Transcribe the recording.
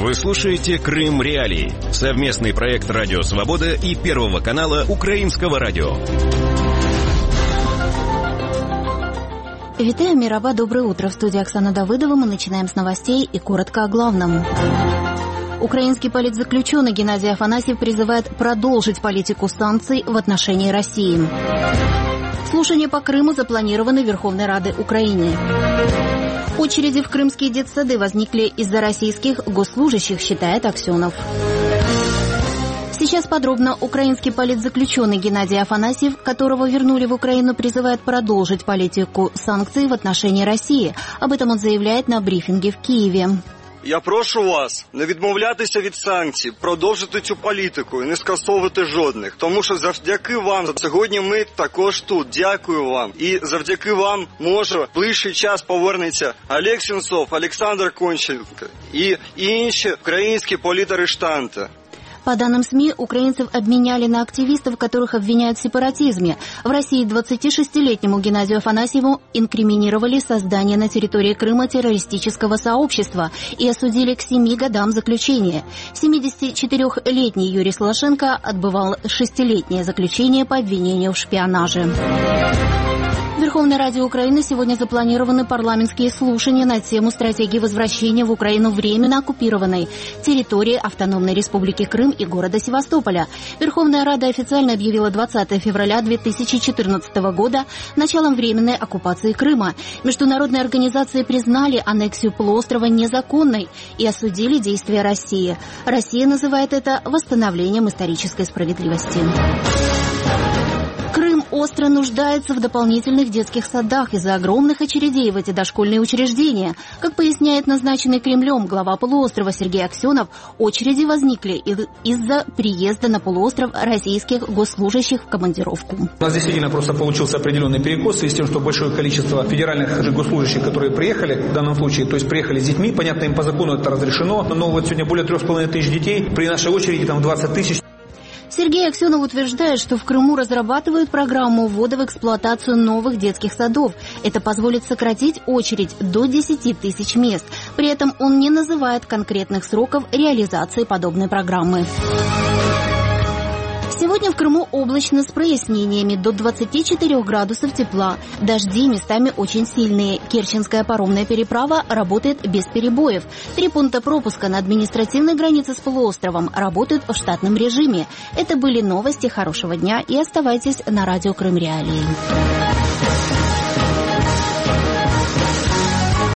Вы слушаете «Крым Реалии» — совместный проект «Радио Свобода» и Первого канала Украинского радио. Витаю, Мираба, доброе утро. В студии Оксана Давыдова. Мы начинаем с новостей и коротко о главном. Украинский политзаключенный Геннадий Афанасьев призывает продолжить политику санкций в отношении России. Слушания по Крыму запланированы Верховной Радой Украины. Очереди в крымские детсады возникли из-за российских госслужащих, считает Аксенов. Сейчас подробно. Украинский политзаключенный Геннадий Афанасьев, которого вернули в Украину, призывает продолжить политику санкций в отношении России. Об этом он заявляет на брифинге в Києві. Я прошу вас не відмовлятися від санкцій, продовжити цю політику і не скасовувати жодних. Тому що завдяки вам, сьогодні ми також тут. Дякую вам. І завдяки вам, може, в ближчий час повернеться Олег Сенцов, Олександр Конченко і інші українські політарештанти. По данным СМИ, украинцев обменяли на активистов, которых обвиняют в сепаратизме. В России 26-летнему Геннадию Афанасьеву инкриминировали создание на территории Крыма террористического сообщества и осудили к 7 годам заключения. 74-летний Юрий Солошенко отбывал 6-летнее заключение по обвинению в шпионаже. В Верховной Раде Украины сегодня запланированы парламентские слушания на тему стратегии возвращения в Украину временно оккупированной территории Автономной Республики Крым и города Севастополя. Верховная Рада официально объявила 20 февраля 2014 года началом временной оккупации Крыма. Международные организации признали аннексию полуострова незаконной и осудили действия России. Россия называет это восстановлением исторической справедливости. Крым остро нуждается в дополнительных детских садах из-за огромных очередей в эти дошкольные учреждения. Как поясняет назначенный Кремлем глава полуострова Сергей Аксенов, очереди возникли из-за приезда на полуостров российских госслужащих в командировку. У нас действительно просто получился определенный перекос в связи с тем, что большое количество федеральных госслужащих, которые приехали в данном случае, то есть приехали с детьми, понятно, им по закону это разрешено, но вот сегодня более 3,5 тысяч детей, при нашей очереди там 20 тысяч. Сергей Аксенов утверждает, что в Крыму разрабатывают программу ввода в эксплуатацию новых детских садов. Это позволит сократить очередь до 10 тысяч мест. При этом он не называет конкретных сроков реализации подобной программы. Сегодня в Крыму облачно с прояснениями, до 24 градусов тепла. Дожди местами очень сильные. Керченская паромная переправа работает без перебоев. 3 пункта пропуска на административной границе с полуостровом работают в штатном режиме. Это были новости. Хорошего дня и оставайтесь на радио Крым Реалии.